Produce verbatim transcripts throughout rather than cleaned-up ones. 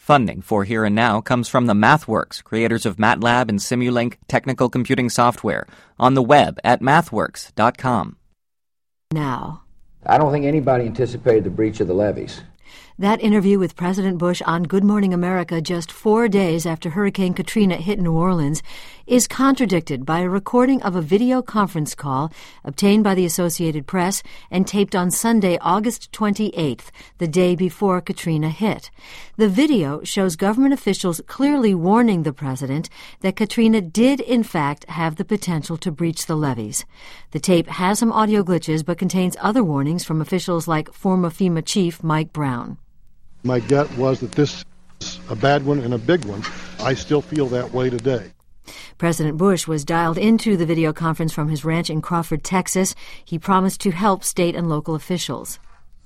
Funding for Here and Now comes from the MathWorks, creators of MATLAB and Simulink technical computing software, on the web at mathworks dot com. Now. I don't think anybody anticipated the breach of the levees. That interview with President Bush on Good Morning America just four days after Hurricane Katrina hit New Orleans is contradicted by a recording of a video conference call obtained by the Associated Press and taped on Sunday, August twenty-eighth, the day before Katrina hit. The video shows government officials clearly warning the president that Katrina did, in fact, have the potential to breach the levees. The tape has some audio glitches but contains other warnings from officials like former FEMA chief Mike Brown. My gut was that this is a bad one and a big one. I still feel that way today. President Bush was dialed into the video conference from his ranch in Crawford, Texas. He promised to help state and local officials.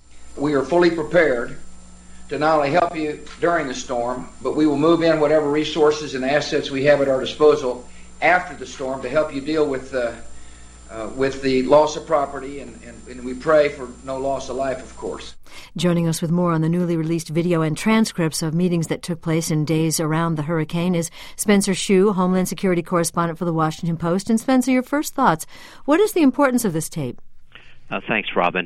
We are fully prepared to not only help you during the storm, but we will move in whatever resources and assets we have at our disposal after the storm to help you deal with uh, uh, with the loss of property, and, and, and we pray for no loss of life, of course. Joining us with more on the newly released video and transcripts of meetings that took place in days around the hurricane is Spencer Shue, Homeland Security correspondent for The Washington Post. And Spencer, your first thoughts. What is the importance of this tape? Uh, thanks, Robin.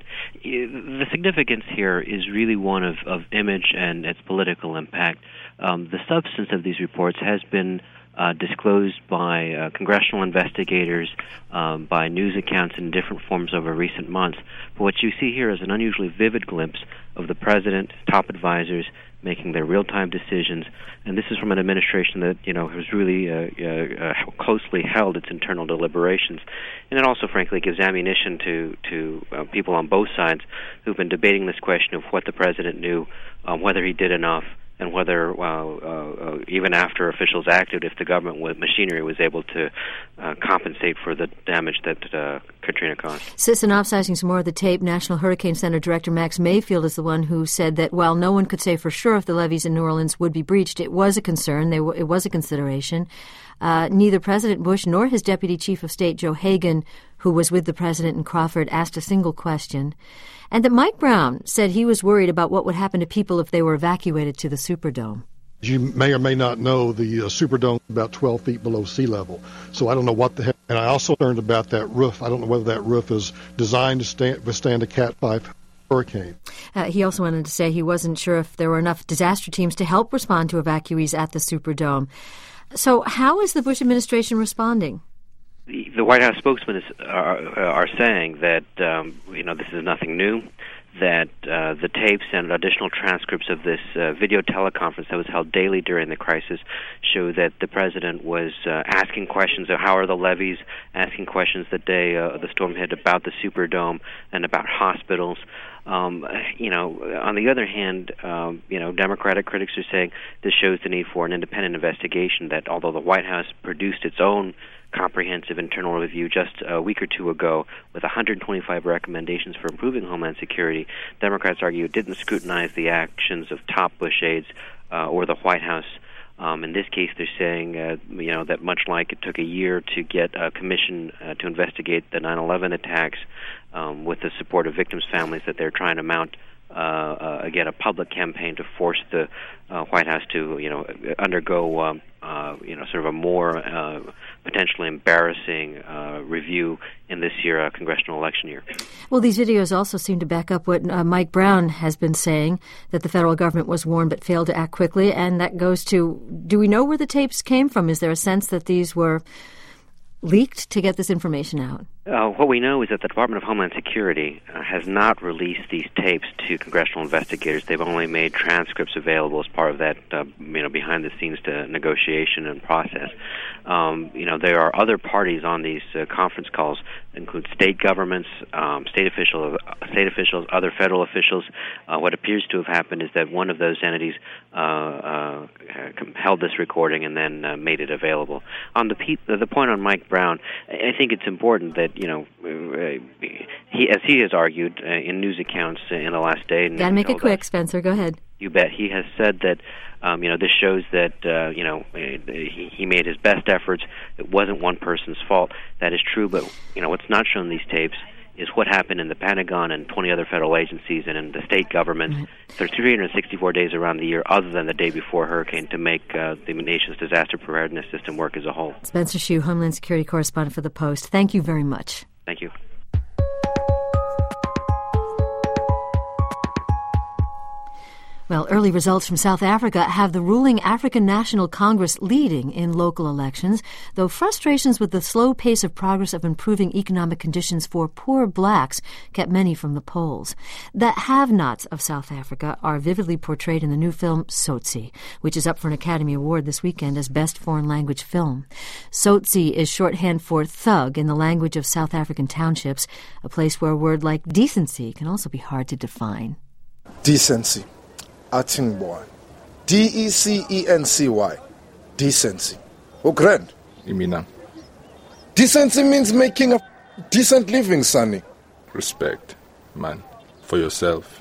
The significance here is really one of, of image and its political impact. Um, the substance of these reports has been Uh, disclosed by uh, congressional investigators, um, by news accounts in different forms over recent months. But what you see here is an unusually vivid glimpse of the president, top advisors, making their real-time decisions. And this is from an administration that, you know, has really uh, uh, closely held its internal deliberations. And it also, frankly, gives ammunition to, to uh, people on both sides who've been debating this question of what the president knew, um, whether he did enough, and whether, uh, uh, even after officials acted, if the government with machinery was able to uh, compensate for the damage that uh, Katrina caused. Synopsizing some more of the tape, National Hurricane Center Director Max Mayfield is the one who said that while no one could say for sure if the levees in New Orleans would be breached, it was a concern, they w- it was a consideration. Uh, neither President Bush nor his Deputy Chief of State, Joe Hagan, who was with the president in Crawford, asked a single question. And that Mike Brown said he was worried about what would happen to people if they were evacuated to the Superdome. As you may or may not know, the uh, Superdome is about twelve feet below sea level. So I don't know what the heck. And I also learned about that roof. I don't know whether that roof is designed to stand, withstand a Cat five hurricane. Uh, he also wanted to say he wasn't sure if there were enough disaster teams to help respond to evacuees at the Superdome. So how is the Bush administration responding? The, the White House spokesman is, are, are saying that, um, you know, this is nothing new, that uh, the tapes and additional transcripts of this uh, video teleconference that was held daily during the crisis show that the president was uh, asking questions of how are the levees, asking questions the day uh, the storm hit about the Superdome and about hospitals. Um, you know, on the other hand, um, you know, Democratic critics are saying this shows the need for an independent investigation, that although the White House produced its own comprehensive internal review just a week or two ago with one hundred twenty-five recommendations for improving Homeland Security, Democrats argue it didn't scrutinize the actions of top Bush aides uh, or the White House. Um, in this case, they're saying, uh, you know, that much like it took a year to get a commission uh, to investigate the nine eleven attacks um, with the support of victims' families, that they're trying to mount Uh, uh, again, a public campaign to force the uh, White House to, you know, undergo, um, uh, you know, sort of a more uh, potentially embarrassing uh, review in this year, uh, congressional election year. Well, these videos also seem to back up what uh, Mike Brown has been saying, that the federal government was warned but failed to act quickly, and that goes to, do we know where the tapes came from? Is there a sense that these were leaked to get this information out? Uh, what we know is that the Department of Homeland Security uh, has not released these tapes to congressional investigators. They've only made transcripts available as part of that, uh, you know, behind-the-scenes to negotiation and process. Um, you know, there are other parties on these uh, conference calls, include state governments, um, state officials, state officials, other federal officials. Uh, what appears to have happened is that one of those entities uh, uh, held this recording and then uh, made it available. On the pe- the point on Mike Brown, I think it's important that, you know, he, as he has argued uh, in news accounts in the last day. Got to make it quick, Spencer. Go ahead. You bet. He has said that, um, you know, this shows that, uh, you know, he, he made his best efforts. It wasn't one person's fault. That is true, but, you know, what's not shown in these tapes is what happened in the Pentagon and twenty other federal agencies and in the state governments. Right. There's three hundred sixty-four days around the year other than the day before hurricane to make uh, the nation's disaster preparedness system work as a whole. Spencer Shue, Homeland Security correspondent for The Post. Thank you very much. Thank you. Well, early results from South Africa have the ruling African National Congress leading in local elections, though frustrations with the slow pace of progress of improving economic conditions for poor blacks kept many from the polls. The have-nots of South Africa are vividly portrayed in the new film Tsotsi, which is up for an Academy Award this weekend as Best Foreign Language Film. Tsotsi is shorthand for thug in the language of South African townships, a place where a word like decency can also be hard to define. Decency. Atingboy. D E C E N C Y. Decency. Oh, grand. Imina. Decency means making a decent living, Sonny. Respect, man, for yourself.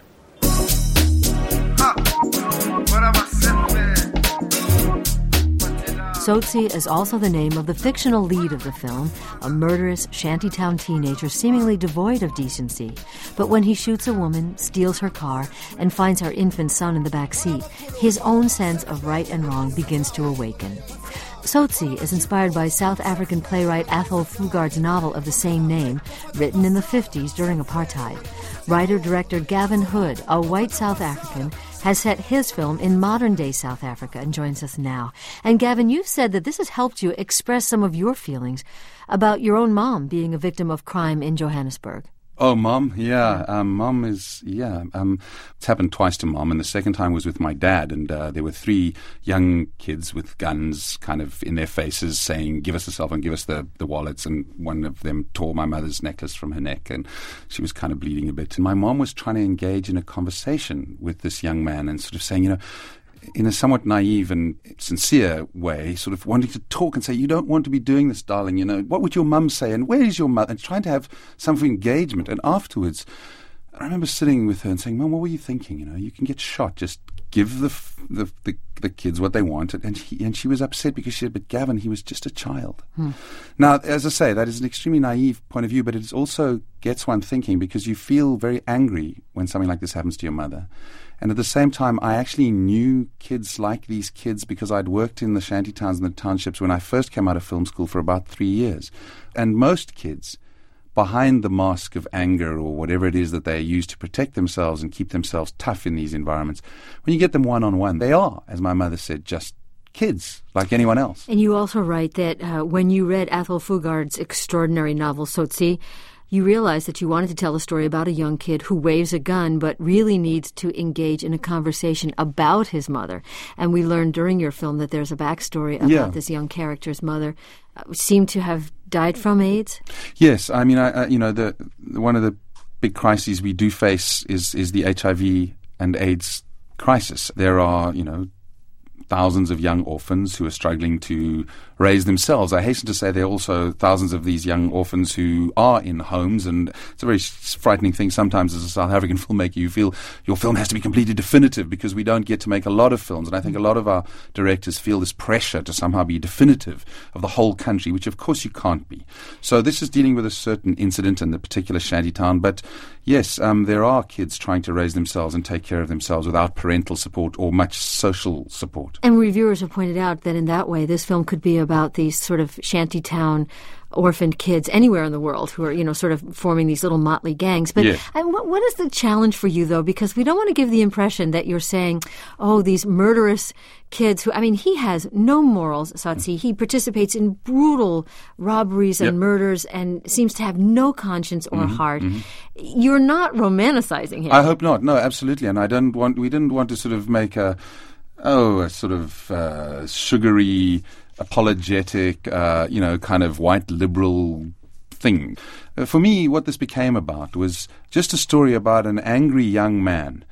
Tsotsi is also the name of the fictional lead of the film, a murderous shantytown teenager seemingly devoid of decency. But when he shoots a woman, steals her car, and finds her infant son in the back seat, his own sense of right and wrong begins to awaken. Tsotsi is inspired by South African playwright Athol Fugard's novel of the same name, written in the fifties during apartheid. Writer-director Gavin Hood, a white South African, has set his film in modern-day South Africa and joins us now. And Gavin, you've said that this has helped you express some of your feelings about your own mom being a victim of crime in Johannesburg. Oh, Mom, yeah. Um, Mom is, yeah. Um, it's happened twice to Mom, and the second time was with my dad, and uh, there were three young kids with guns kind of in their faces saying, give us the cell phone, give us the, the wallets, and one of them tore my mother's necklace from her neck, and she was kind of bleeding a bit. And my mom was trying to engage in a conversation with this young man and sort of saying, you know, in a somewhat naive and sincere way, sort of wanting to talk and say, you don't want to be doing this, darling, you know, what would your mum say, and where is your mother, and trying to have some engagement. And afterwards, I remember sitting with her and saying, Mum, what were you thinking? You know, you can get shot, just give the the the, the kids what they wanted. And she, and she was upset because she said, but Gavin, he was just a child. Hmm. Now, as I say, that is an extremely naive point of view, but it also gets one thinking, because you feel very angry when something like this happens to your mother. And at the same time, I actually knew kids like these kids because I'd worked in the shanty towns and the townships when I first came out of film school for about three years. And most kids, behind the mask of anger or whatever it is that they use to protect themselves and keep themselves tough in these environments, when you get them one-on-one, they are, as my mother said, just kids like anyone else. And you also write that uh, when you read Athol Fugard's extraordinary novel, Tsotsi, you realized that you wanted to tell a story about a young kid who waves a gun but really needs to engage in a conversation about his mother. And we learned during your film that there's a backstory about yeah. this young character's mother uh, seemed to have died from AIDS. Yes, I mean, I, I, you know, the, the one of the big crises we do face is is the H I V and AIDS crisis. There are, you know, thousands of young orphans who are struggling to raise themselves. I hasten to say there are also thousands of these young orphans who are in homes, and it's a very frightening thing sometimes as a South African filmmaker. You feel your film has to be completely definitive because we don't get to make a lot of films, and I think a lot of our directors feel this pressure to somehow be definitive of the whole country, which of course you can't be. So this is dealing with a certain incident in the particular shantytown, but yes, um, there are kids trying to raise themselves and take care of themselves without parental support or much social support. And reviewers have pointed out that in that way this film could be about these sort of shantytown orphaned kids anywhere in the world who are, you know, sort of forming these little motley gangs. But yes. I, what, what is the challenge for you, though? Because we don't want to give the impression that you're saying, oh, these murderous kids who, I mean, he has no morals, Tsotsi. He participates in brutal robberies and yep. murders and seems to have no conscience or mm-hmm, heart. Mm-hmm. You're not romanticizing him. I hope not. No, absolutely. And I don't want, we didn't want to sort of make a, oh, a sort of uh, sugary, apologetic, uh, you know, kind of white liberal thing. Uh, for me, what this became about was just a story about an angry young man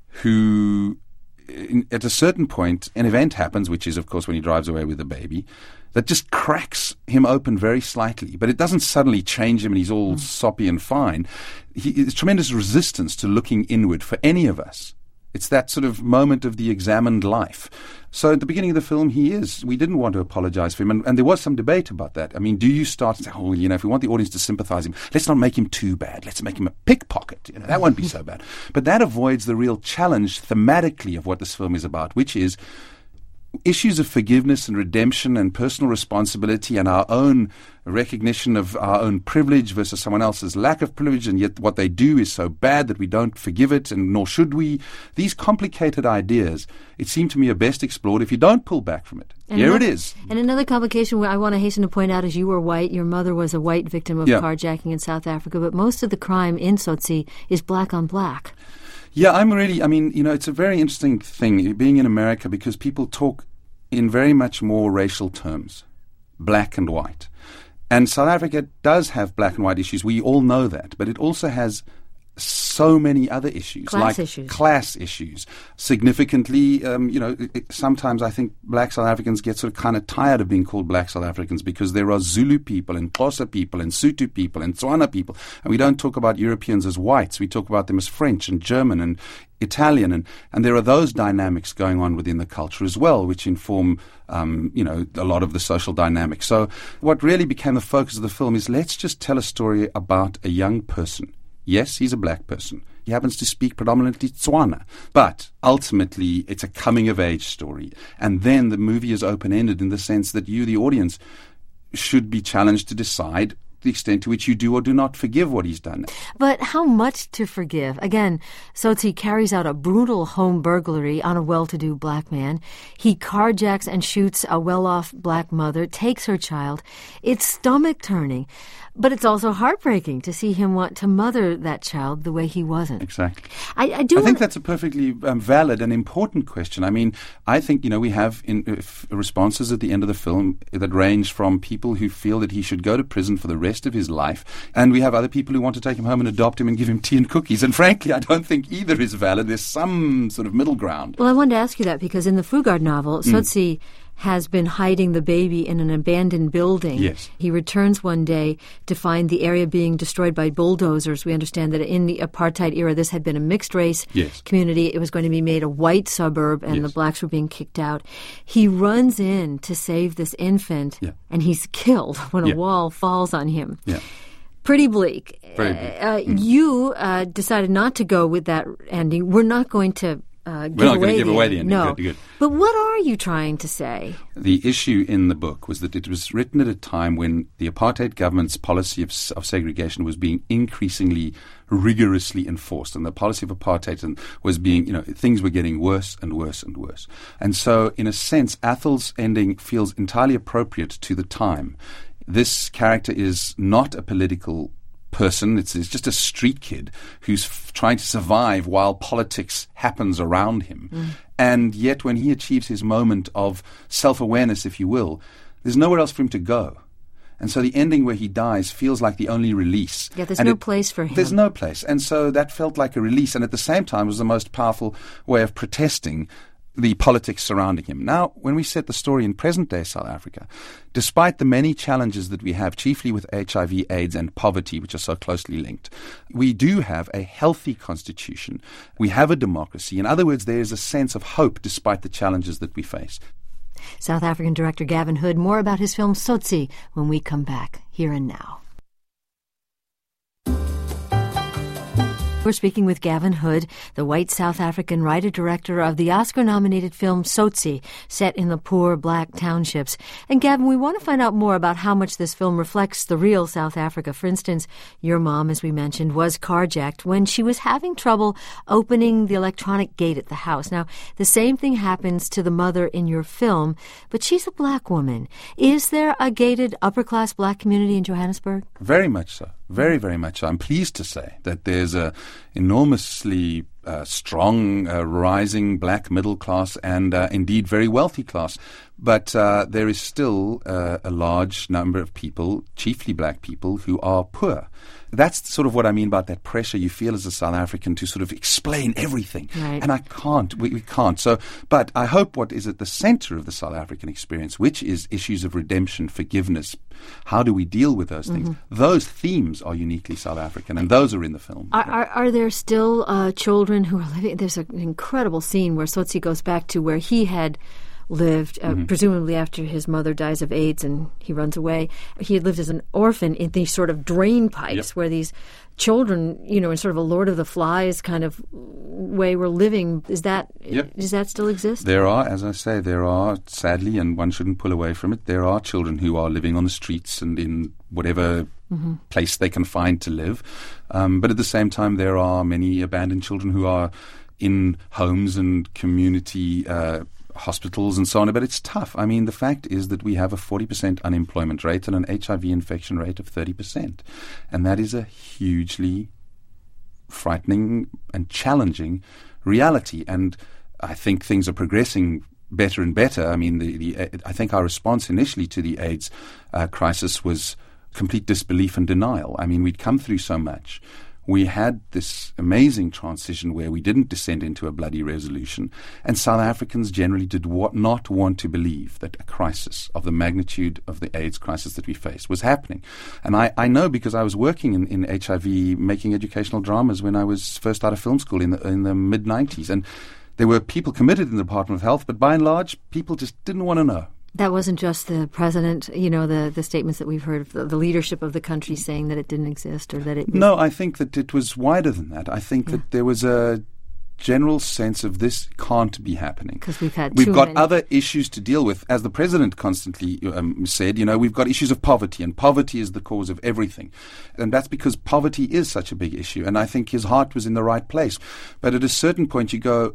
who, in, at a certain point, an event happens, which is, of course, when he drives away with the baby, that just cracks him open very slightly. But it doesn't suddenly change him and he's all mm. soppy and fine. He, there's tremendous resistance to looking inward for any of us. It's that sort of moment of the examined life. So at the beginning of the film, he is. We didn't want to apologize for him. And, and there was some debate about that. I mean, do you start to say, oh, you know, if we want the audience to sympathize him, let's not make him too bad. Let's make him a pickpocket. You know, that won't be so bad. But that avoids the real challenge thematically of what this film is about, which is issues of forgiveness and redemption and personal responsibility and our own recognition of our own privilege versus someone else's lack of privilege, and yet what they do is so bad that we don't forgive it, and nor should we. These complicated ideas, it seemed to me, are best explored if you don't pull back from it. And Here another, it is. And another complication where I want to hasten to point out is you were white. Your mother was a white victim of Yeah. carjacking in South Africa, but most of the crime in Tsotsi is black on black. Yeah, I'm really, I mean, you know, it's a very interesting thing being in America because people talk in very much more racial terms, black and white. And South Africa does have black and white issues. We all know that. But it also has so many other issues. Class like issues. Class issues. Significantly, um, you know, it, it, sometimes I think black South Africans get sort of kind of tired of being called black South Africans because there are Zulu people and Xhosa people and Sotho people and Tswana people. And we don't talk about Europeans as whites. We talk about them as French and German and Italian, and, and there are those dynamics going on within the culture as well, which inform, um, you know, a lot of the social dynamics. So what really became the focus of the film is let's just tell a story about a young person. Yes, he's a black person. He happens to speak predominantly Tswana, but ultimately it's a coming-of-age story. And then the movie is open-ended in the sense that you, the audience, should be challenged to decide the extent to which you do or do not forgive what he's done. But how much to forgive? Again, Tsotsi carries out a brutal home burglary on a well-to-do black man. He carjacks and shoots a well-off black mother, takes her child. It's stomach-turning. But it's also heartbreaking to see him want to mother that child the way he wasn't. Exactly. I, I do. I think want that's a perfectly um, valid and important question. I mean, I think, you know, we have in, uh, f- responses at the end of the film that range from people who feel that he should go to prison for the rest of his life, and we have other people who want to take him home and adopt him and give him tea and cookies. And frankly, I don't think either is valid. There's some sort of middle ground. Well, I wanted to ask you that because in the Fugard novel, Mm. Tsotsi has been hiding the baby in an abandoned building. Yes. He returns one day to find the area being destroyed by bulldozers. We understand that in the apartheid era, this had been a mixed-race Yes. community. It was going to be made a white suburb, and Yes. the blacks were being kicked out. He runs in to save this infant, Yeah. and he's killed when Yeah. a wall falls on him. Yeah. Pretty bleak. Very bleak. Uh, mm. You uh, decided not to go with that ending. We're not going to uh, give We're not away going to give the away ending. the ending. No. Good, good. But what are you trying to say? The issue in the book was that it was written at a time when the apartheid government's policy of, of segregation was being increasingly rigorously enforced, and the policy of apartheid was being, you know, things were getting worse and worse and worse. And so, in a sense, Athel's ending feels entirely appropriate to the time. This character is not a political person. It's, it's just a street kid who's f- trying to survive while politics happens around him. Mm. And yet when he achieves his moment of self-awareness, if you will, there's nowhere else for him to go. And so the ending where he dies feels like the only release. Yeah, there's and no it, place for him. There's no place. And so that felt like a release, and at the same time was the most powerful way of protesting the politics surrounding him. Now, when we set the story in present-day South Africa, despite the many challenges that we have, chiefly with H I V, AIDS, and poverty, which are so closely linked, we do have a healthy constitution. We have a democracy. In other words, there is a sense of hope despite the challenges that we face. South African director Gavin Hood, more about his film Tsotsi when we come back, here and now. We're speaking with Gavin Hood, the white South African writer-director of the Oscar-nominated film Tsotsi, set in the poor black townships. And Gavin, we want to find out more about how much this film reflects the real South Africa. For instance, your mom, as we mentioned, was carjacked when she was having trouble opening the electronic gate at the house. Now, the same thing happens to the mother in your film, but she's a black woman. Is there a gated upper-class black community in Johannesburg? Very much so. Very, very much so. I'm pleased to say that there's a enormously uh, strong, uh, rising black middle class and uh, indeed very wealthy class. But uh, there is still uh, a large number of people, chiefly black people, who are poor. That's sort of what I mean about that pressure you feel as a South African to sort of explain everything. Right. And I can't. We, we can't. So, but I hope what is at the center of the South African experience, which is issues of redemption, forgiveness, how do we deal with those things? Mm-hmm. Those themes are uniquely South African, and those are in the film. Are, are, are there still uh, children children who are living. There's an incredible scene where Tsotsi goes back to where he had lived, uh, mm-hmm. presumably after his mother dies of AIDS and he runs away. He had lived as an orphan in these sort of drain pipes yep. where these children, you know, in sort of a Lord of the Flies kind of way were living. Is that yep. does that still exist? There are, as I say, there are, sadly, and one shouldn't pull away from it, there are children who are living on the streets and in whatever mm-hmm. place they can find to live. Um, but at the same time, there are many abandoned children who are in homes and community uh hospitals and so on, but it's tough. I mean, the fact is that we have a forty percent unemployment rate and an H I V infection rate of thirty percent. And that is a hugely frightening and challenging reality. And I think things are progressing better and better. I mean, the, the I think our response initially to the AIDS uh, crisis was complete disbelief and denial. I mean, we'd come through so much. We had this amazing transition where we didn't descend into a bloody resolution, and South Africans generally did what, not want to believe that a crisis of the magnitude of the AIDS crisis that we faced was happening. And I, I know because I was working in, in H I V, making educational dramas when I was first out of film school in the, in the mid nineties, and there were people committed in the Department of Health, but by and large, people just didn't want to know. That wasn't just the president, you know, the, the statements that we've heard of the, the leadership of the country saying that it didn't exist or that it... No, I think that it was wider than that. I think yeah. that there was a general sense of this can't be happening. Because we've had We've too got many. other issues to deal with. As the president constantly um, said, you know, we've got issues of poverty, and poverty is the cause of everything. And that's because poverty is such a big issue. And I think his heart was in the right place. But at a certain point you go,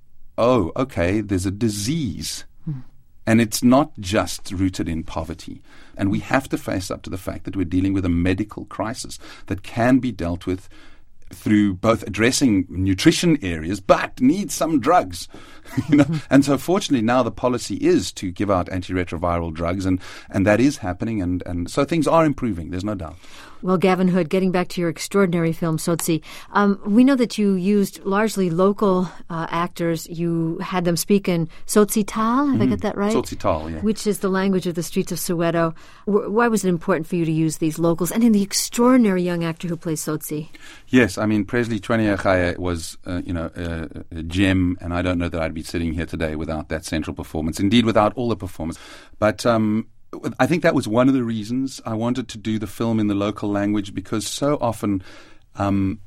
oh, okay, there's a disease. Hmm. And it's not just rooted in poverty. And we have to face up to the fact that we're dealing with a medical crisis that can be dealt with through both addressing nutrition areas, but needs some drugs. you know? Mm-hmm. And so fortunately now the policy is to give out antiretroviral drugs, and, and that is happening. And, and so things are improving, there's no doubt. Well, Gavin Hood, getting back to your extraordinary film, Tsotsi, um, we know that you used largely local uh, actors. You had them speak in Tsotsi Tal, have mm-hmm. I got that right? Tsotsi Tal, yeah. Which is the language of the streets of Soweto. W- why was it important for you to use these locals? And in the extraordinary young actor who plays Tsotsi. Yes, I mean, Presley Chweneyagae was, uh, you know, a, a gem, and I don't know that I'd be sitting here today without that central performance. Indeed, without all the performance. But... Um, I think that was one of the reasons I wanted to do the film in the local language, because so often um,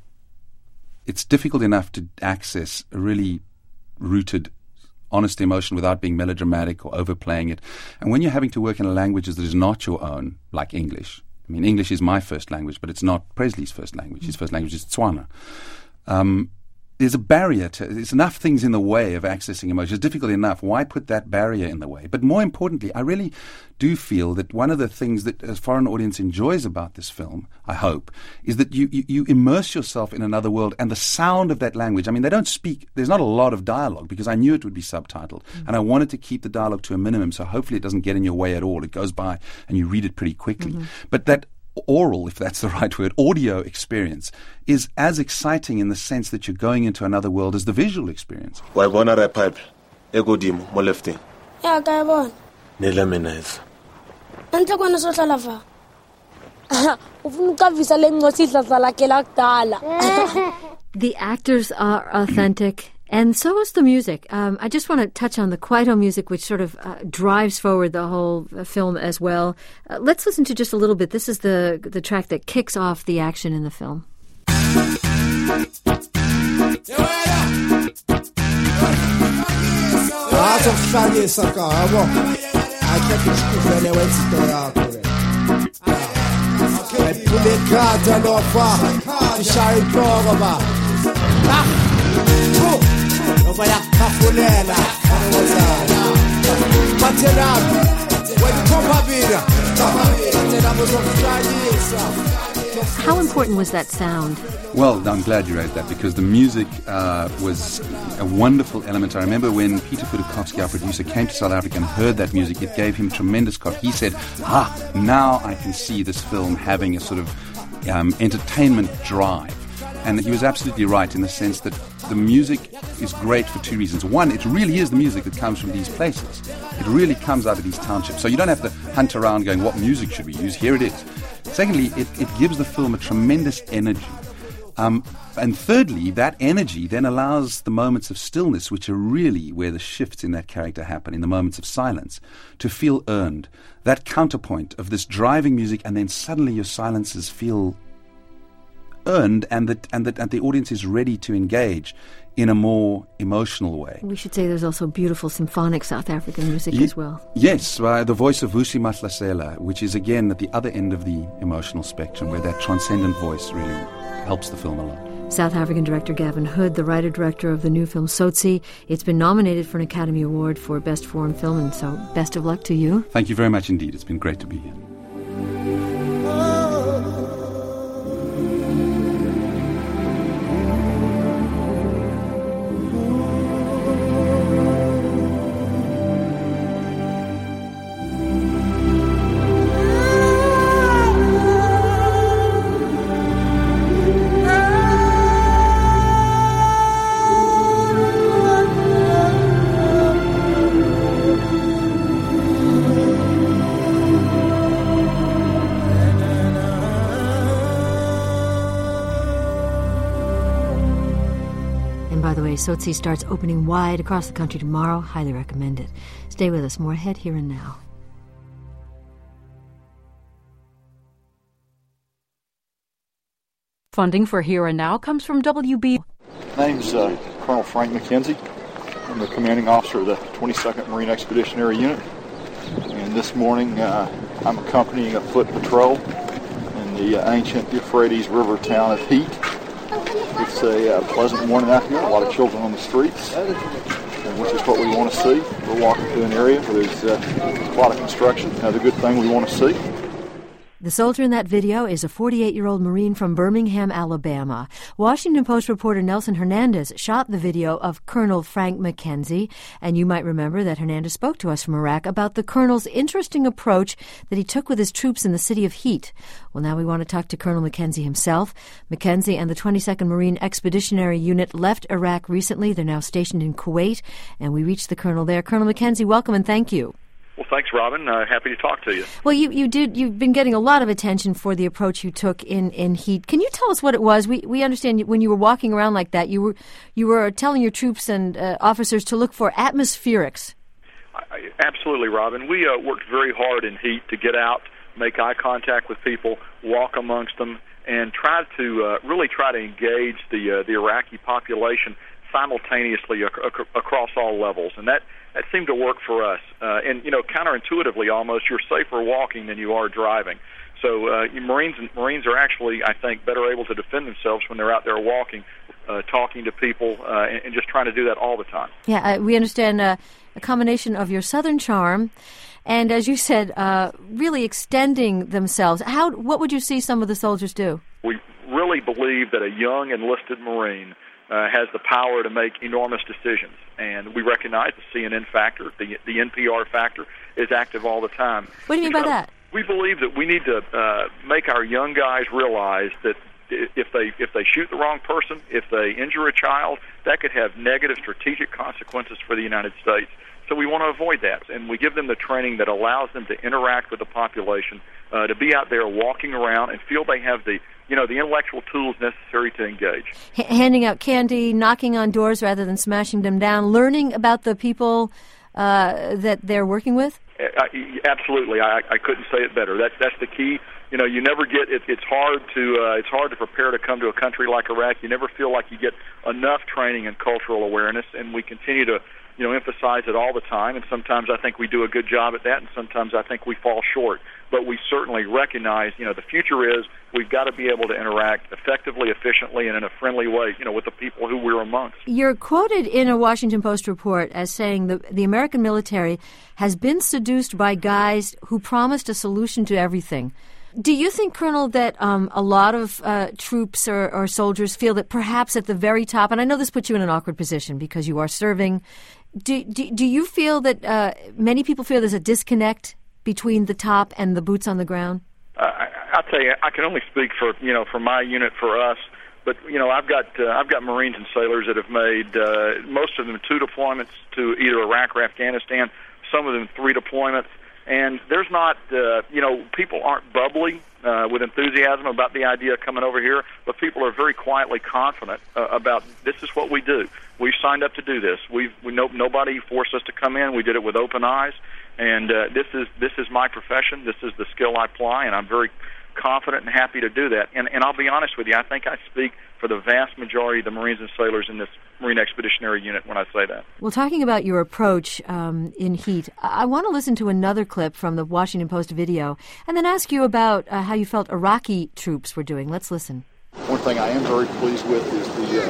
it's difficult enough to access a really rooted, honest emotion without being melodramatic or overplaying it. And when you're having to work in a language that is not your own, like English. I mean, English is my first language, but it's not Presley's first language. His first language is Tswana. Um, There's a barrier to, there's enough things in the way of accessing emotion. It's difficult enough. Why put that barrier in the way? But more importantly, I really do feel that one of the things that a foreign audience enjoys about this film, I hope, is that you, you, you immerse yourself in another world, and the sound of that language. I mean, they don't speak, there's not a lot of dialogue because I knew it would be subtitled. Mm-hmm. And I wanted to keep the dialogue to a minimum, so hopefully it doesn't get in your way at all. It goes by and you read it pretty quickly. Mm-hmm. But that oral, if that's the right word, audio experience is as exciting in the sense that you're going into another world as the visual experience. Why bona re pipe egodimo mo lefting? Yeah, ka bona. Ne lemonade. Antle kwana so hlala fa. Ufuna ukavisa le ncosi idlala kela kudala. The actors are authentic. And so is the music. Um, I just want to touch on the Kwaito music, which sort of uh, drives forward the whole uh, film as well. Uh, let's listen to just a little bit. This is the the track that kicks off the action in the film. How important was that sound? Well, I'm glad you raised that, because the music uh, was a wonderful element. I remember when Peter Fudakovsky, our producer, came to South Africa and heard that music, it gave him tremendous cop. He said, ah, now I can see this film having a sort of um, entertainment drive. And he was absolutely right in the sense that the music is great for two reasons. One, it really is the music that comes from these places. It really comes out of these townships. So you don't have to hunt around going, what music should we use? Here it is. Secondly, it, it gives the film a tremendous energy. Um, and thirdly, that energy then allows the moments of stillness, which are really where the shifts in that character happen, in the moments of silence, to feel earned. That counterpoint of this driving music, and then suddenly your silences feel earned, and that and that and the audience is ready to engage in a more emotional way. We should say there's also beautiful symphonic South African music Ye- as well. Yes, uh, the voice of Vusi Mahlasela, which is again at the other end of the emotional spectrum, where that transcendent voice really helps the film a lot. South African director Gavin Hood, the writer-director of the new film Tsotsi. It's been nominated for an Academy Award for Best Foreign Film, and so best of luck to you. Thank you very much indeed. It's been great to be here. Tsotsi starts opening wide across the country tomorrow. Highly recommend it. Stay with us. More ahead here and now. Funding for Here and Now comes from W B. My name's uh, Colonel Frank McKenzie. I'm the commanding officer of the twenty-second Marine Expeditionary Unit. And this morning uh, I'm accompanying a foot patrol in the uh, ancient Euphrates River town of Heat. It's a uh, pleasant morning out here, a lot of children on the streets, and which is what we want to see. We're walking through an area where there's uh, a lot of construction, another good thing we want to see. The soldier in that video is a forty-eight-year-old Marine from Birmingham, Alabama. Washington Post reporter Nelson Hernandez shot the video of Colonel Frank McKenzie, and you might remember that Hernandez spoke to us from Iraq about the colonel's interesting approach that he took with his troops in the city of Heat. Well, now we want to talk to Colonel McKenzie himself. McKenzie and the twenty-second Marine Expeditionary Unit left Iraq recently. They're now stationed in Kuwait, and we reached the colonel there. Colonel McKenzie, welcome and thank you. Well, thanks, Robin. Uh, happy to talk to you. Well, you, you did. You've been getting a lot of attention for the approach you took in, in Heat. Can you tell us what it was? We we understand when you were walking around like that, you were you were telling your troops and uh, officers to look for atmospherics. I, absolutely, Robin. We uh, worked very hard in Heat to get out, make eye contact with people, walk amongst them, and try to uh, really try to engage the uh, the Iraqi population simultaneously ac- ac- across all levels, and that. That seemed to work for us. Uh, and, you know, counterintuitively almost, you're safer walking than you are driving. So uh, Marines Marines are actually, I think, better able to defend themselves when they're out there walking, uh, talking to people, uh, and, and just trying to do that all the time. Yeah, uh, we understand uh, a combination of your Southern charm and, as you said, uh, really extending themselves. How? What would you see some of the soldiers do? We really believe that a young enlisted Marine Uh, has the power to make enormous decisions, and we recognize the C N N factor, the the N P R factor, is active all the time. What do you mean by that? We believe that we need to uh, make our young guys realize that if they if they shoot the wrong person, if they injure a child, that could have negative strategic consequences for the United States. So we want to avoid that, and we give them the training that allows them to interact with the population, uh, to be out there walking around and feel they have the you know, the intellectual tools necessary to engage. H- handing out candy, knocking on doors rather than smashing them down, learning about the people uh, that they're working with? Uh, absolutely. I, I couldn't say it better. That, that's the key. You know, you never get, it, it's hard to uh, it's hard to prepare to come to a country like Iraq. You never feel like you get enough training and cultural awareness, and we continue to, you know, emphasize it all the time, and sometimes I think we do a good job at that, and sometimes I think we fall short. But we certainly recognize, you know, the future is we've got to be able to interact effectively, efficiently, and in a friendly way, you know, with the people who we're amongst. You're quoted in a Washington Post report as saying the, the American military has been seduced by guys who promised a solution to everything. Do you think, Colonel, that um, a lot of uh, troops or, or soldiers feel that perhaps at the very top, and I know this puts you in an awkward position because you are serving, do, do, do you feel that uh, many people feel there's a disconnect between the top and the boots on the ground? Uh, I, I'll tell you, I can only speak for, you know, for my unit, for us. But, you know, I've got uh, I've got Marines and sailors that have made, uh, most of them two deployments to either Iraq or Afghanistan, some of them three deployments. And there's not, uh, you know, people aren't bubbly. uh, with enthusiasm about the idea of coming over here, but people are very quietly confident uh, about this is what we do. We signed up to do this. We've, we know nobody forced us to come in. We did it with open eyes, and uh, this is this is my profession. This is the skill I apply, and I'm very confident and happy to do that. And, and I'll be honest with you, I think I speak for the vast majority of the Marines and sailors in this Marine Expeditionary Unit when I say that. Well, talking about your approach um, in heat, I want to listen to another clip from the Washington Post video and then ask you about uh, how you felt Iraqi troops were doing. Let's listen. One thing I am very pleased with is the,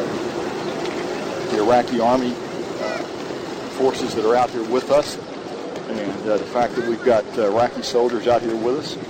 uh, the Iraqi Army uh, forces that are out here with us, and uh, the fact that we've got uh, Iraqi soldiers out here with us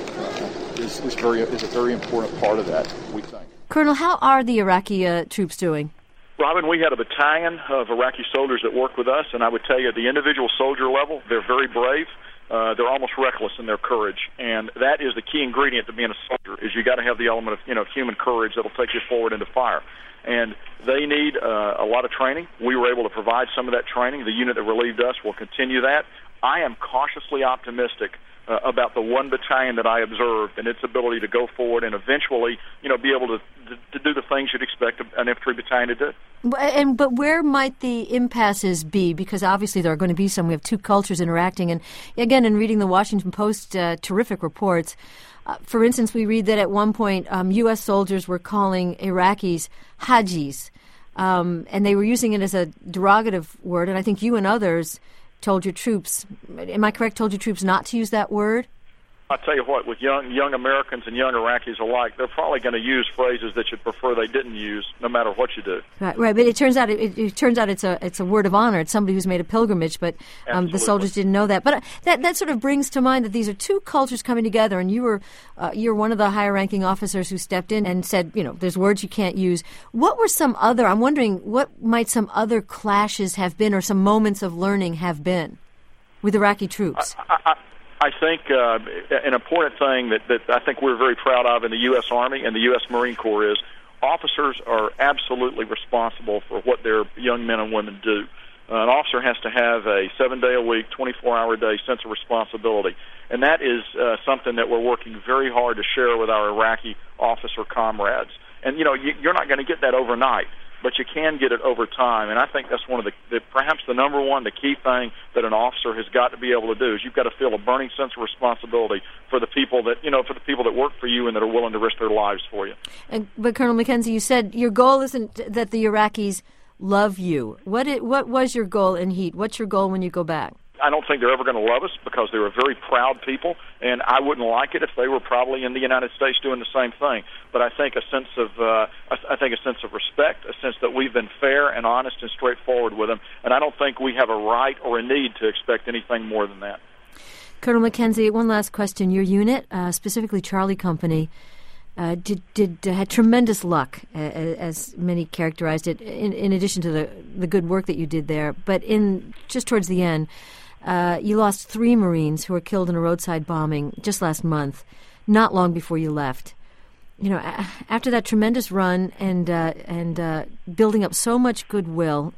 uh, is, is, very, is a very important part of that, we think. Colonel, how are the Iraqi uh, troops doing? Robin, we had a battalion of Iraqi soldiers that worked with us, and I would tell you at the individual soldier level, they're very brave. Uh, they're almost reckless in their courage, and that is the key ingredient to being a soldier, is you got to have the element of, you know, human courage that'll take you forward into fire. And they need uh, a lot of training. We were able to provide some of that training. The unit that relieved us will continue that. I am cautiously optimistic Uh, about the one battalion that I observed and its ability to go forward and eventually, you know, be able to, to, to do the things you'd expect an infantry battalion to do. And but where might the impasses be? Because obviously there are going to be some. We have two cultures interacting. And again, in reading the Washington Post uh, terrific reports, uh, for instance, we read that at one point um, U S soldiers were calling Iraqis hajis, um, and they were using it as a derogative word. And I think you and others told your troops, am I correct, told your troops not to use that word? I'll tell you what, with young young Americans and young Iraqis alike, they're probably going to use phrases that you'd prefer they didn't use, no matter what you do. Right, right. But it turns out it, it turns out it's a it's a word of honor. It's somebody who's made a pilgrimage, but um, the soldiers didn't know that. But uh, that that sort of brings to mind that these are two cultures coming together, and you were uh, you're one of the higher ranking officers who stepped in and said, you know, there's words you can't use. What were some other? I'm wondering what might some other clashes have been, or some moments of learning have been with Iraqi troops? I, I, I think uh, an important thing that, that I think we're very proud of in the U S Army and the U S Marine Corps is officers are absolutely responsible for what their young men and women do. Uh, an officer has to have a seven-day-a-week, twenty-four-hour-a-day sense of responsibility, and that is uh, something that we're working very hard to share with our Iraqi officer comrades. And, you know, you, you're not going to get that overnight, but you can get it over time. And I think that's one of the, the perhaps the number one, the key thing that an officer has got to be able to do is you've got to feel a burning sense of responsibility for the people that, you know, for the people that work for you and that are willing to risk their lives for you. And, but Colonel McKenzie, you said your goal isn't that the Iraqis love you. What it, what was your goal in heat? What's your goal when you go back? I don't think they're ever going to love us because they're a very proud people, and I wouldn't like it if they were probably in the United States doing the same thing. But I think a sense of, uh, I think a sense of respect, a sense that we've been fair and honest and straightforward with them, and I don't think we have a right or a need to expect anything more than that. Colonel McKenzie, one last question. Your unit, uh, specifically Charlie Company, uh, did did uh, had tremendous luck, uh, as many characterized it. In, in addition to the the good work that you did there, but in just towards the end. Uh, you lost three Marines who were killed in a roadside bombing just last month, not long before you left. You know, a- after that tremendous run and uh, and uh, building up so much goodwill,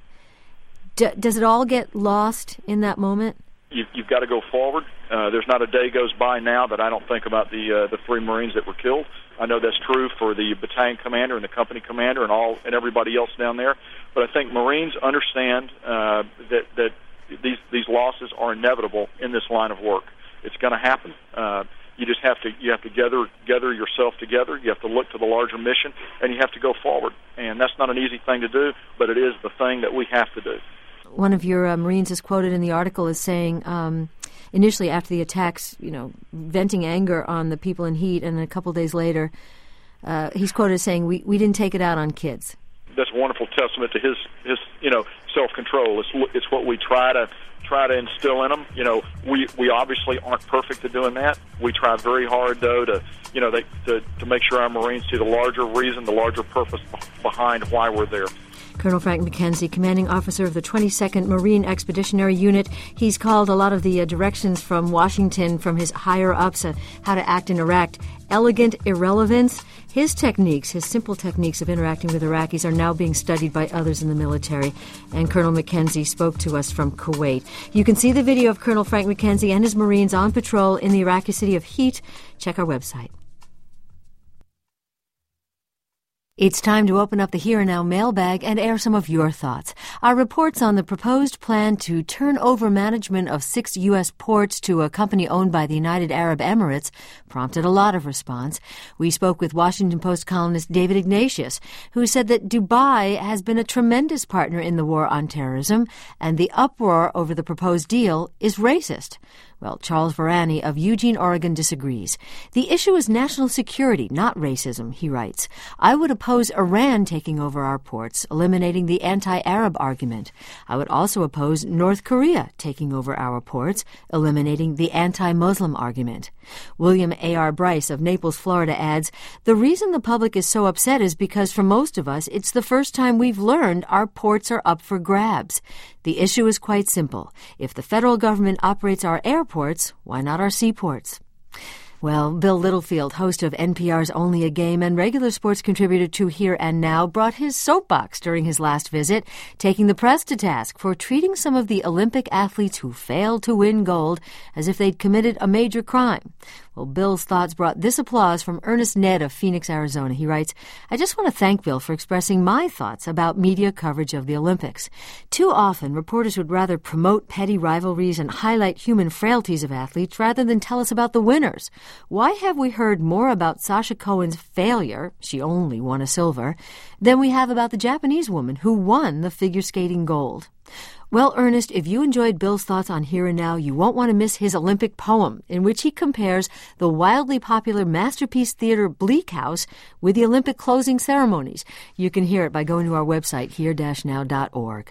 d- does it all get lost in that moment? You, you've got to go forward. Uh, there's not a day goes by now that I don't think about the uh, the three Marines that were killed. I know that's true for the battalion commander and the company commander and all and everybody else down there. But I think Marines understand uh, that that. These these losses are inevitable in this line of work. It's going to happen. Uh, you just have to you have to gather gather yourself together. You have to look to the larger mission, and you have to go forward. And that's not an easy thing to do, but it is the thing that we have to do. One of your uh, Marines is quoted in the article as saying, um, initially after the attacks, you know, venting anger on the people in heat, and a couple of days later, uh, he's quoted as saying, "We we didn't take it out on kids." That's a wonderful testament to his, his you know, self-control. It's it's what we try to try to instill in them. You know, we, we obviously aren't perfect at doing that. We try very hard, though, to you know they, to to make sure our Marines see the larger reason, the larger purpose behind why we're there. Colonel Frank McKenzie, commanding officer of the twenty-second Marine Expeditionary Unit. He's called a lot of the uh, directions from Washington, from his higher-ups, uh, how to act in Iraq, elegant irrelevance. His techniques, his simple techniques of interacting with Iraqis are now being studied by others in the military. And Colonel McKenzie spoke to us from Kuwait. You can see the video of Colonel Frank McKenzie and his Marines on patrol in the Iraqi city of Heat. Check our website. It's time to open up the Here and Now mailbag and air some of your thoughts. Our reports on the proposed plan to turn over management of six U S ports to a company owned by the United Arab Emirates prompted a lot of response. We spoke with Washington Post columnist David Ignatius, who said that Dubai has been a tremendous partner in the war on terrorism, and the uproar over the proposed deal is racist. Well, Charles Varani of Eugene, Oregon disagrees. The issue is national security, not racism, he writes. I would oppose Iran taking over our ports, eliminating the anti-Arab argument. I would also oppose North Korea taking over our ports, eliminating the anti-Muslim argument. William A R. Bryce of Naples, Florida adds, the reason the public is so upset is because for most of us, it's the first time we've learned our ports are up for grabs. The issue is quite simple. If the federal government operates our airports, why not our seaports? Well, Bill Littlefield, host of N P R's Only a Game and regular sports contributor to Here and Now, brought his soapbox during his last visit, taking the press to task for treating some of the Olympic athletes who failed to win gold as if they'd committed a major crime. Well, Bill's thoughts brought this applause from Ernest Ned of Phoenix, Arizona. He writes, I just want to thank Bill for expressing my thoughts about media coverage of the Olympics. Too often, reporters would rather promote petty rivalries and highlight human frailties of athletes rather than tell us about the winners. Why have we heard more about Sasha Cohen's failure, she only won a silver, than we have about the Japanese woman who won the figure skating gold? Well, Ernest, if you enjoyed Bill's thoughts on Here and Now, you won't want to miss his Olympic poem, in which he compares the wildly popular Masterpiece Theater Bleak House with the Olympic closing ceremonies. You can hear it by going to our website, here dash now dot org.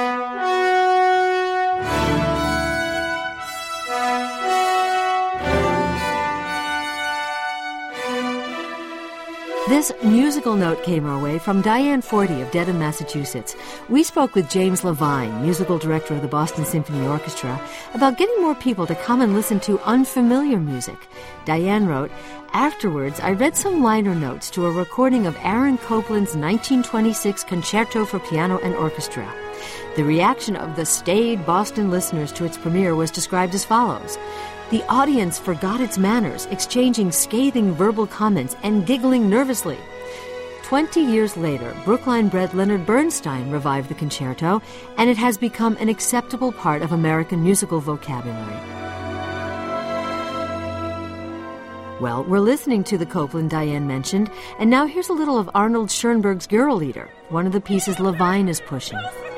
This musical note came our way from Diane Forty of Dedham, Massachusetts. We spoke with James Levine, musical director of the Boston Symphony Orchestra, about getting more people to come and listen to unfamiliar music. Diane wrote, afterwards, I read some liner notes to a recording of Aaron Copland's nineteen twenty-six Concerto for Piano and Orchestra. The reaction of the staid Boston listeners to its premiere was described as follows. The audience forgot its manners, exchanging scathing verbal comments and giggling nervously. Twenty years later, Brookline-bred Leonard Bernstein revived the concerto, and it has become an acceptable part of American musical vocabulary. Well, we're listening to the Copland Diane mentioned, and now here's a little of Arnold Schoenberg's Girl Eater, one of the pieces Levine is pushing.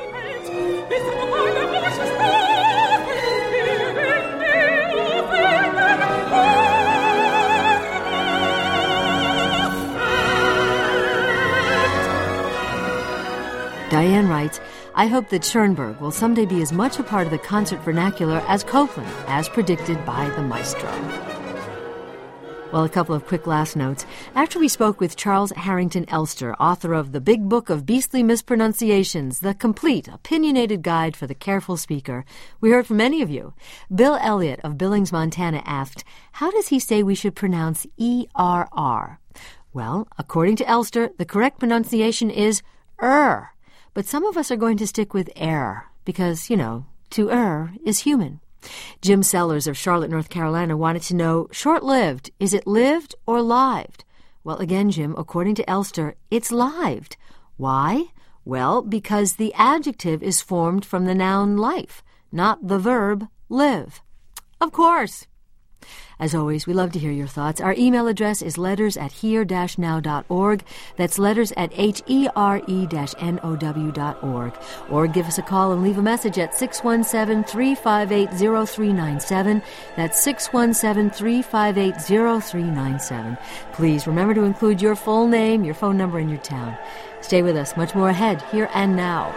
Diane writes, I hope that Schoenberg will someday be as much a part of the concert vernacular as Copland, as predicted by the maestro. Well, a couple of quick last notes. After we spoke with Charles Harrington Elster, author of The Big Book of Beastly Mispronunciations, the complete, opinionated guide for the careful speaker, we heard from many of you. Bill Elliott of Billings, Montana asked, how does he say we should pronounce E R R? Well, according to Elster, the correct pronunciation is er. But some of us are going to stick with err, because, you know, to err is human. Jim Sellers of Charlotte, North Carolina wanted to know, short-lived, is it lived or lived? Well, again, Jim, according to Elster, it's lived. Why? Well, because the adjective is formed from the noun life, not the verb live. Of course. As always, we love to hear your thoughts. Our email address is letters at here dash now dot org. That's letters at H E R E dash N O W dot org. Or give us a call and leave a message at six one seven, three five eight, zero three nine seven. That's six one seven, three five eight, zero three nine seven. Please remember to include your full name, your phone number, and your town. Stay with us. Much more ahead, here and now.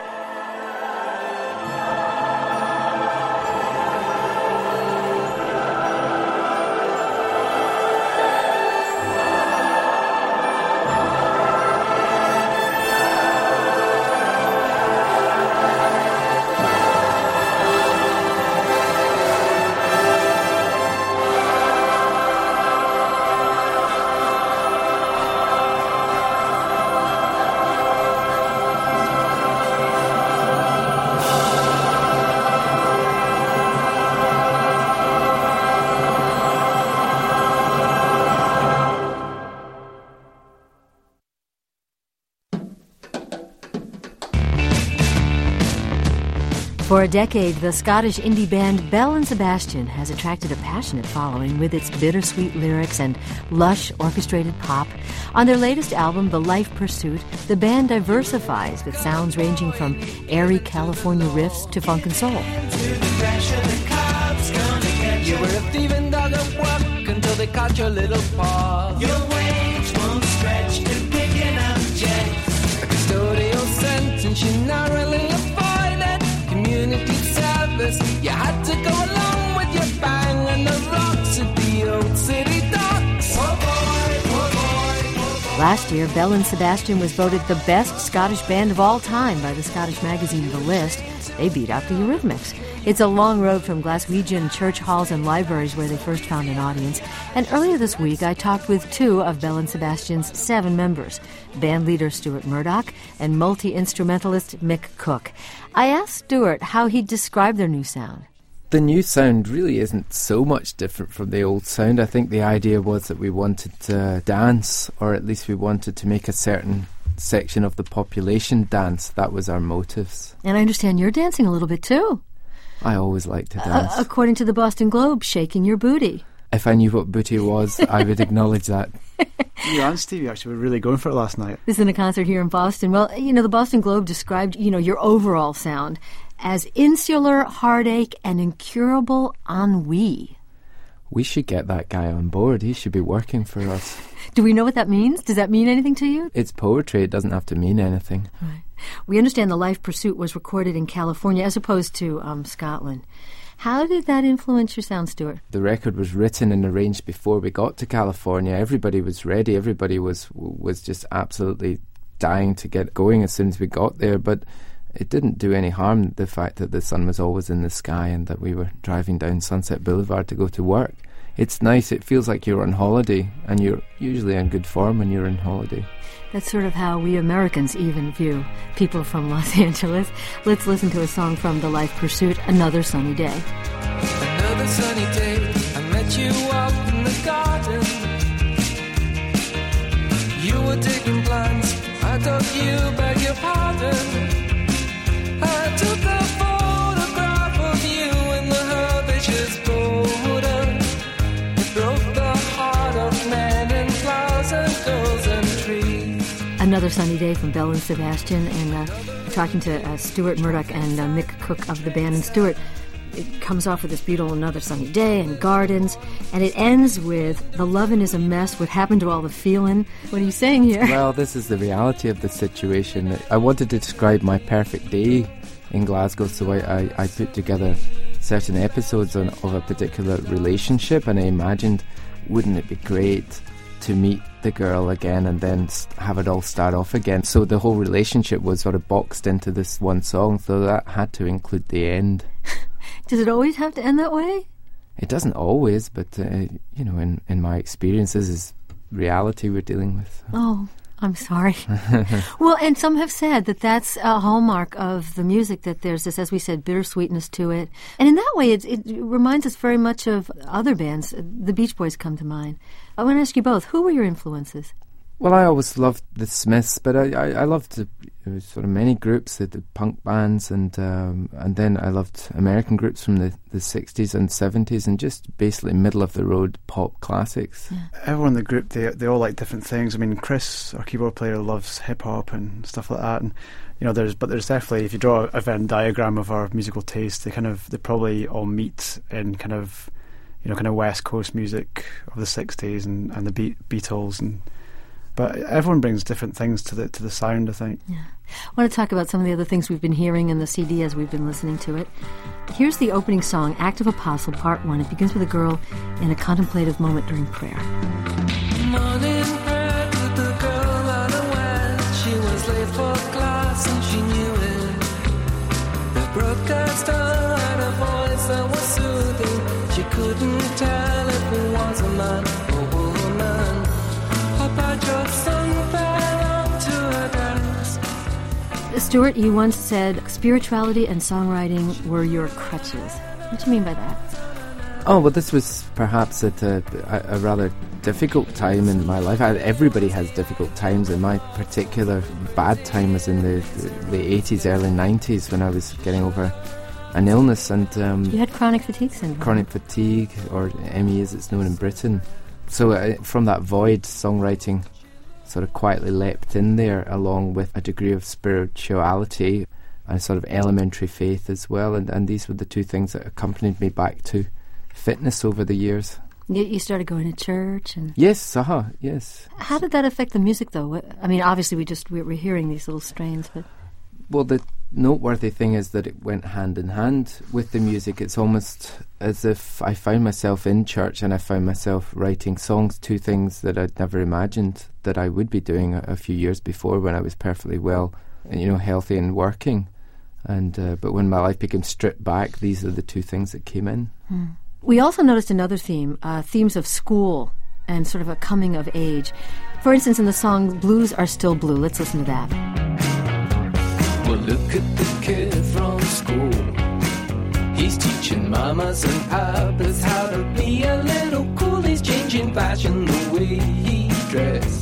For a decade, the Scottish indie band Belle and Sebastian has attracted a passionate following with its bittersweet lyrics and lush orchestrated pop. On their latest album, The Life Pursuit, the band diversifies with sounds ranging from airy California riffs to funk and soul. You were a thieving dog at work until they caught your little paw. Your wage won't stretch to picking up checks. A custodial sentence you narrowly avoided. Community service, you had to go along with your bang and the rocks at the old city docks. Oh boy, oh boy, oh boy. Last year, Belle and Sebastian was voted the best Scottish band of all time by the Scottish magazine The List. They beat out the Eurythmics. It's a long road from Glaswegian church halls and libraries where they first found an audience. And earlier this week, I talked with two of Belle and Sebastian's seven members, band leader Stuart Murdoch and multi-instrumentalist Mick Cook. I asked Stuart how he'd describe their new sound. The new sound really isn't so much different from the old sound. I think the idea was that we wanted to dance, or at least we wanted to make a certain section of the population dance. That was our motives. And I understand you're dancing a little bit too. I always like to dance. Uh, according to the Boston Globe, shaking your booty. If I knew what booty was, I would acknowledge that. You and Stevie actually were really going for it last night. This is in a concert here in Boston. Well, you know, the Boston Globe described, you know, your overall sound as insular heartache and incurable ennui. We should get that guy on board. He should be working for us. Do we know what that means? Does that mean anything to you? It's poetry. It doesn't have to mean anything. Right. We understand The Life Pursuit was recorded in California as opposed to um, Scotland. How did that influence your sound, Stuart? The record was written and arranged before we got to California. Everybody was ready. Everybody was was just absolutely dying to get going as soon as we got there. But it didn't do any harm, the fact that the sun was always in the sky and that we were driving down Sunset Boulevard to go to work. It's nice. It feels like you're on holiday, and you're usually in good form when you're on holiday. That's sort of how we Americans even view people from Los Angeles. Let's listen to a song from The Life Pursuit, Another Sunny Day. Another sunny day, I met you out in the garden. You were taking plants, I took you, beg your pardon. I took a photograph of you in the herbaceous border. It broke the heart of men and flowers and girls and trees. Another Sunny Day from Belle and Sebastian, and uh, talking to uh, Stuart Murdoch and uh, Mick Cook of the band. And Stuart, it comes off with this beautiful Another Sunny Day and Gardens, and it ends with The Lovin' is a Mess, What Happened to All the Feelin'. What are you saying here? Well, this is the reality of the situation. I wanted to describe my perfect day in Glasgow, so I, I, I put together certain episodes on, of a particular relationship, and I imagined, wouldn't it be great to meet the girl again and then have it all start off again. So the whole relationship was sort of boxed into this one song, so that had to include the end. Does it always have to end that way? It doesn't always, but uh, you know, in, in my experiences, is reality we're dealing with. Oh, I'm sorry. Well, and some have said that that's a hallmark of the music, that there's this, as we said, bittersweetness to it. And in that way, it, it reminds us very much of other bands. The Beach Boys come to mind. I want to ask you both, who were your influences? Well, I always loved the Smiths, but I, I, I loved the, uh, sort of many groups, the, the punk bands, and um, and then I loved American groups from the, the sixties and seventies, and just basically middle-of-the-road pop classics. Yeah. Everyone in the group, they they all like different things. I mean, Chris, our keyboard player, loves hip-hop and stuff like that, and you know, there's but there's definitely, if you draw a Venn diagram of our musical taste, they kind of they probably all meet in kind of, you know, kind of West Coast music of the sixties and, and the Be- Beatles and. But everyone brings different things to the to the sound, I think. Yeah. I want to talk about some of the other things we've been hearing in the C D as we've been listening to it. Here's the opening song, Act of Apostle, Part One. It begins with a girl in a contemplative moment during prayer. Morning prayer with the girl out of West. She was late for class and she knew it. The broadcaster had a voice that was soothing. She couldn't tell if it was a man or woman. About your son fell onto her desk. Stuart, you once said spirituality and songwriting were your crutches. What do you mean by that? Oh, well, this was perhaps at a, a, a rather difficult time in my life. I, everybody has difficult times, and my particular bad time was in the, the, the eighties, early nineties, when I was getting over an illness, and um, you had chronic fatigue syndrome. Chronic fatigue, or M E as it's known in Britain. So uh, from that void, songwriting sort of quietly leapt in there, along with a degree of spirituality and a sort of elementary faith as well. And, and these were the two things that accompanied me back to fitness over the years. You, you started going to church, and yes, uh-huh, yes. How did that affect the music, though? What, I mean, obviously, we just we were hearing these little strains, but well, the noteworthy thing is that it went hand in hand with the music. It's almost as if I found myself in church and I found myself writing songs, two things that I'd never imagined that I would be doing a, a few years before, when I was perfectly well, you know, healthy and working. And uh, but when my life became stripped back, these are the two things that came in. Hmm. We also noticed another theme, uh, themes of school and sort of a coming of age. For instance, in the song Blues Are Still Blue. Let's listen to that. Well, look at the kid from school. He's teaching mamas and papas how to be a little cool. He's changing fashion, the way he dress.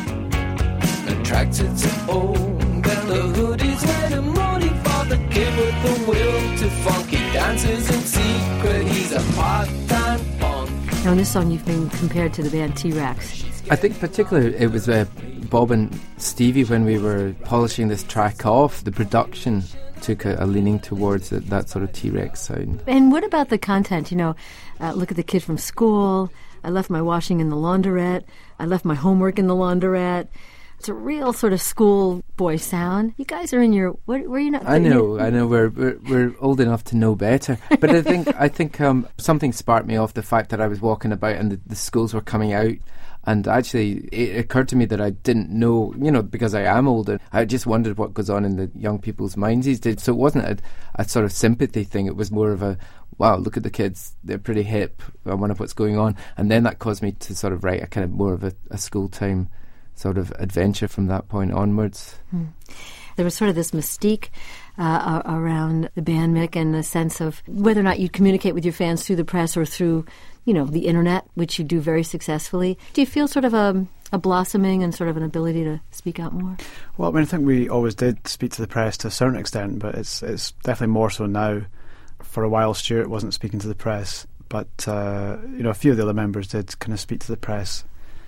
Attracted to old, and the hoodies wear the moody for the kid with the will to funky dances in secret. He's a part-time punk. Now, in this song, you've been compared to the band T-Rex. I think particularly it was uh, Bob and Stevie, when we were polishing this track off, the production took a, a leaning towards it, that sort of T-Rex sound. And what about the content? You know, uh, look at the kid from school. I left my washing in the laundrette. I left my homework in the laundrette. It's a real sort of schoolboy sound. You guys are in your... What, were you not... I know, I know. We're, we're we're old enough to know better. But I think I think um, something sparked me off the fact that I was walking about and the, the schools were coming out. And actually, it occurred to me that I didn't know, you know, because I am older, I just wondered what goes on in the young people's minds these days. So it wasn't a, a sort of sympathy thing. It was more of a, wow, look at the kids. They're pretty hip. I wonder what's going on. And then that caused me to sort of write a kind of more of a, a school time sort of adventure from that point onwards. Hmm. There was sort of this mystique uh, around the band, Mick, and the sense of whether or not you communicate with your fans through the press or through, you know, the internet, which you do very successfully. Do you feel sort of a, a blossoming and sort of an ability to speak out more? Well, I mean, I think we always did speak to the press to a certain extent, but it's it's definitely more so now. For a while, Stuart wasn't speaking to the press, but uh, you know, a few of the other members did kind of speak to the press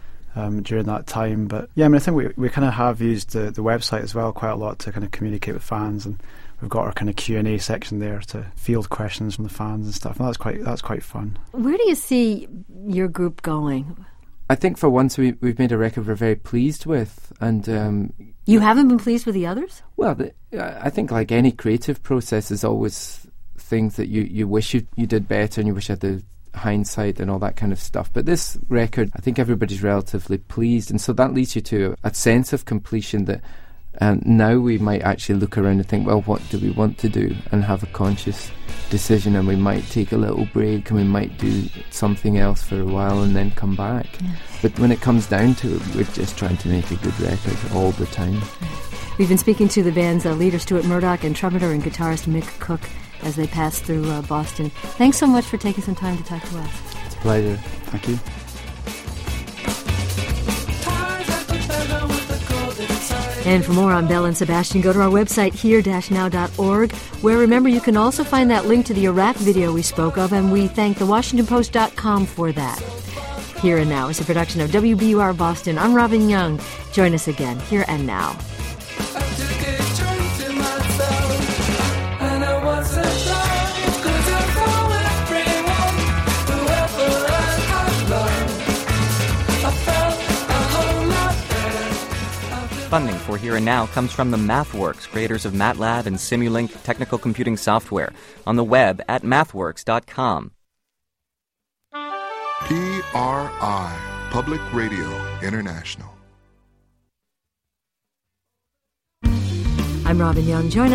Um, during that time. But yeah, I mean, I think we we kind of have used the, the website as well quite a lot to kind of communicate with fans, and we've got our kind of Q and A section there to field questions from the fans and stuff, and that's quite that's quite fun. Where do you see your group going? I think for once we, we've made a record we're very pleased with, and um, you haven't been pleased with the others? Well, the, I think like any creative process, there's always things that you, you wish you, you did better, and you wish you had the hindsight and all that kind of stuff. But this record, I think everybody's relatively pleased, and so that leads you to a sense of completion that um, now we might actually look around and think, well, what do we want to do, and have a conscious decision, and we might take a little break and we might do something else for a while and then come back. Yeah. But when it comes down to it, we're just trying to make a good record all the time. We've been speaking to the band's uh, leader Stuart Murdoch and trumpeter and guitarist Mick Cook as they pass through uh, Boston. Thanks so much for taking some time to talk to us. It's a pleasure. Thank you. And for more on Belle and Sebastian, go to our website, here dash now dot org, where, remember, you can also find that link to the Iraq video we spoke of, and we thank the washington post dot com for that. Here and Now is a production of W B U R Boston. I'm Robin Young. Join us again, Here and Now. Funding for Here and Now comes from the MathWorks, creators of MATLAB and Simulink technical computing software, on the web at mathworks dot com. P R I, Public Radio International. I'm Robin Young. Join